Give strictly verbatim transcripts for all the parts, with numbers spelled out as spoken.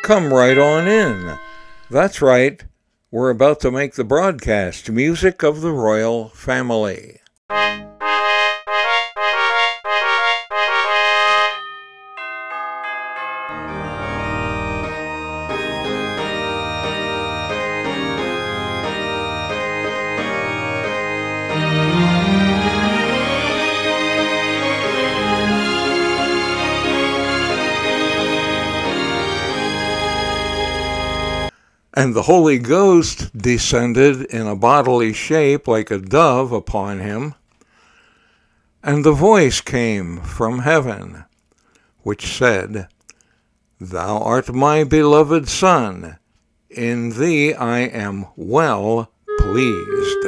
Come right on in. That's right, we're about to make the broadcast Music of the Royal Family. And the Holy Ghost descended in a bodily shape like a dove upon him, and the voice came from heaven, which said, Thou art my beloved Son, in thee I am well pleased.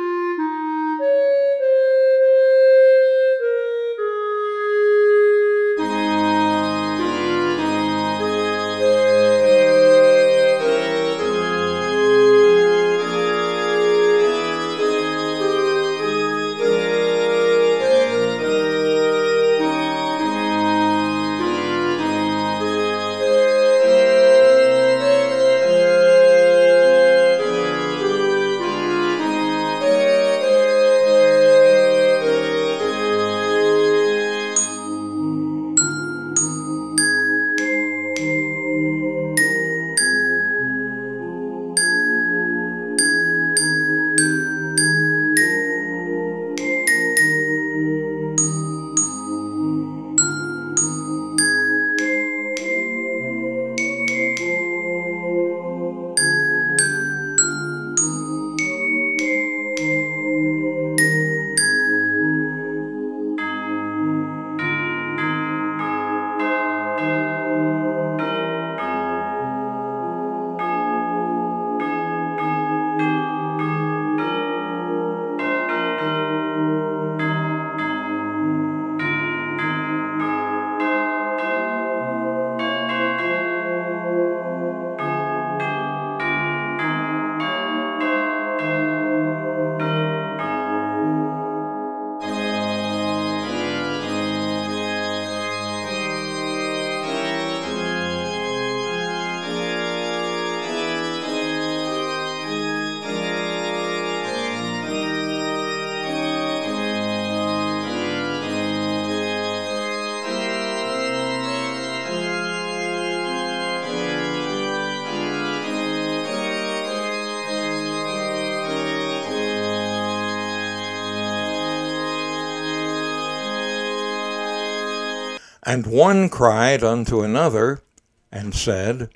And one cried unto another, and said,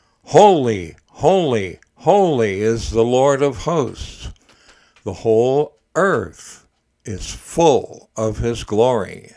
Holy, holy, holy is the Lord of hosts. The whole earth is full of his glory.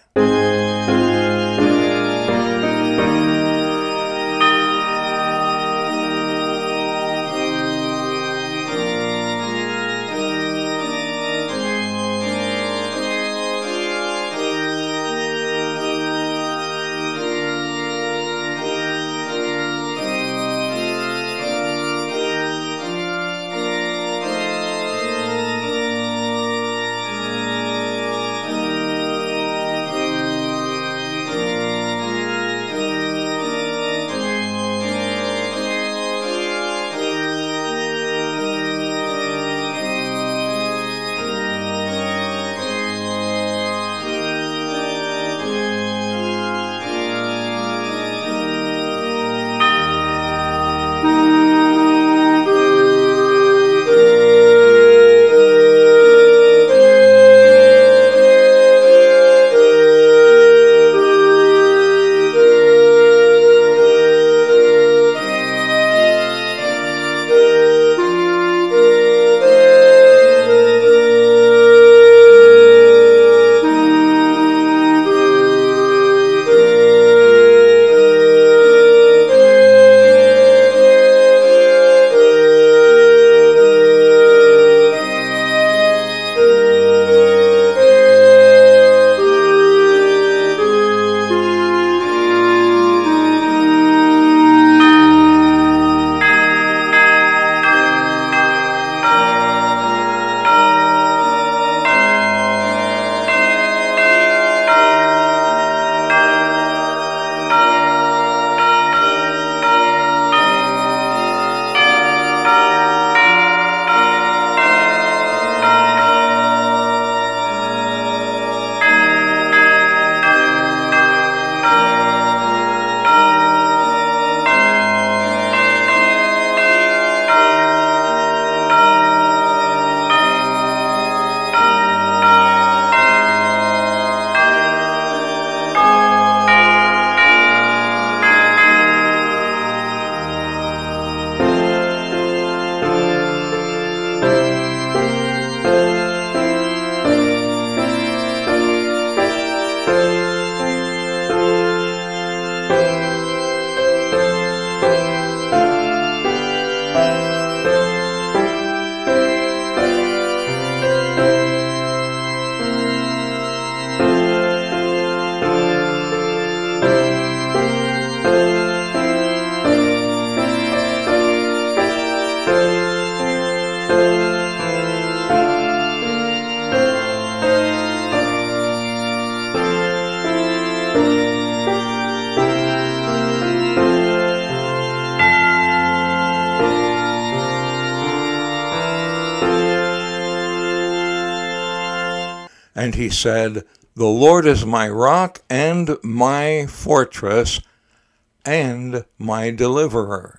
And he said, "The Lord is my rock and my fortress and my deliverer."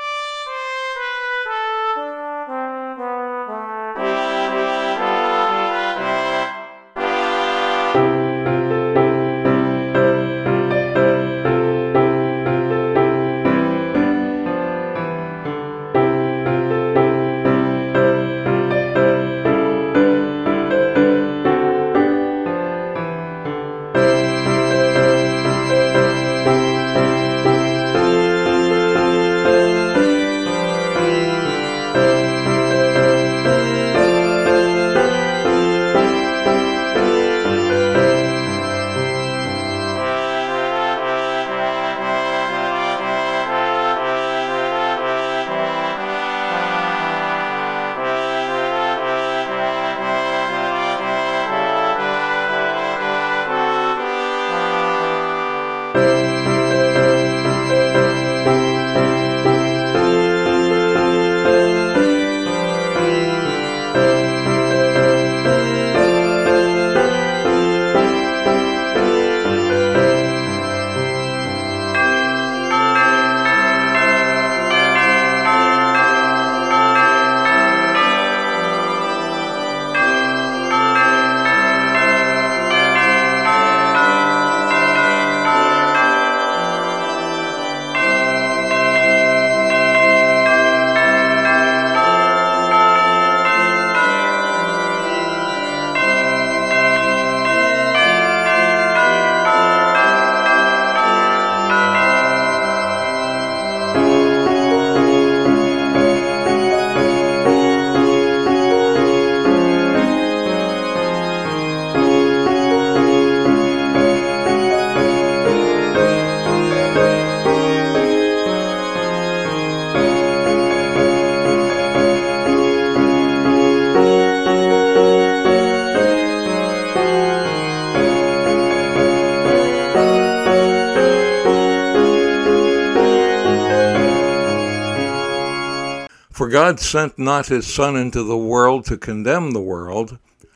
For God sent not his Son into the world to condemn the world,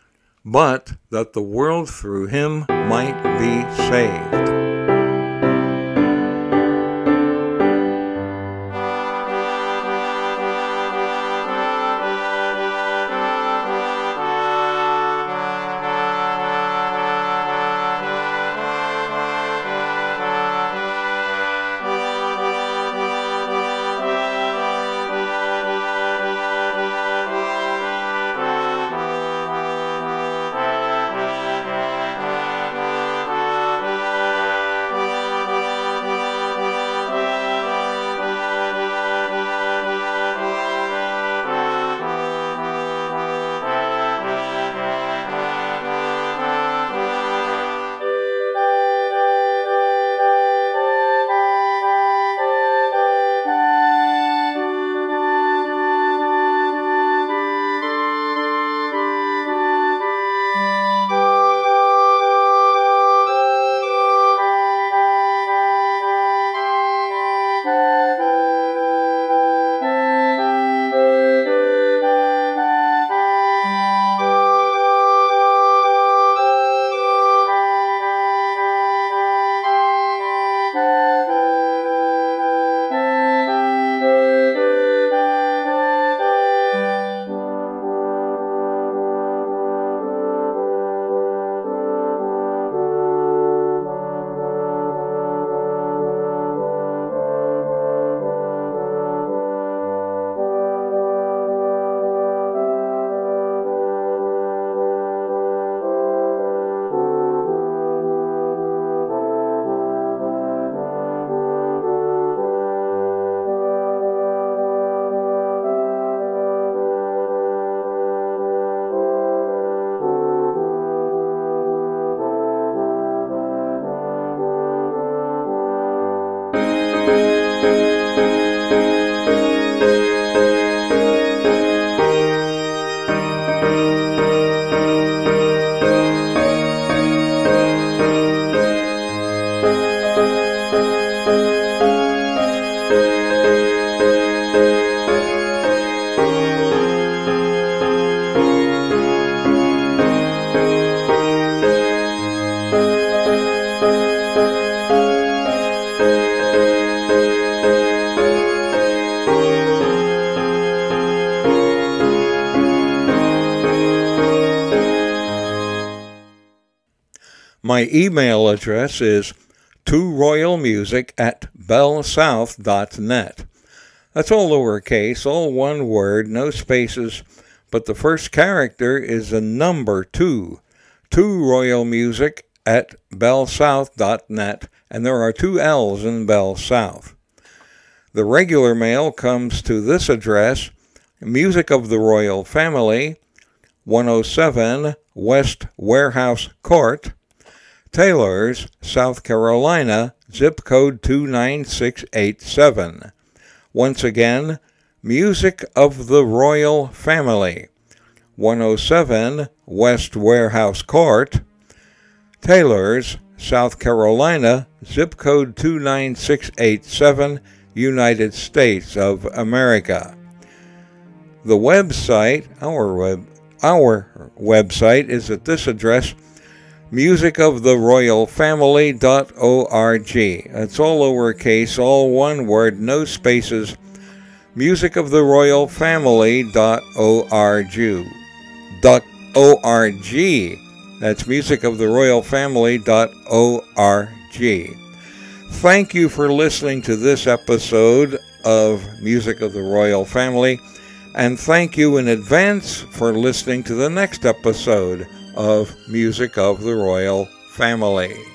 but that the world through him might be saved. My email address is two royal music at bell south dot net. That's all lowercase, all one word, no spaces, but the first character is a number two. two royal music at bell south dot net, and there are two L's in Bell South. The regular mail comes to this address, Music of the Royal Family, one oh seven West Warehouse Court, Taylors, South Carolina, zip code two nine six eight seven. Once again, Music of the Royal Family, one oh seven West Warehouse Court, Taylors, South Carolina, zip code two nine six eight seven, United States of America. The website, our web, our website is at this address, music of the royal family dot org. It's all lowercase, all one word, no spaces. music of the royal family dot org. Dot org. That's music of the royal family dot org. Thank you for listening to this episode of Music of the Royal Family, and thank you in advance for listening to the next episode of Music of the Royal Family.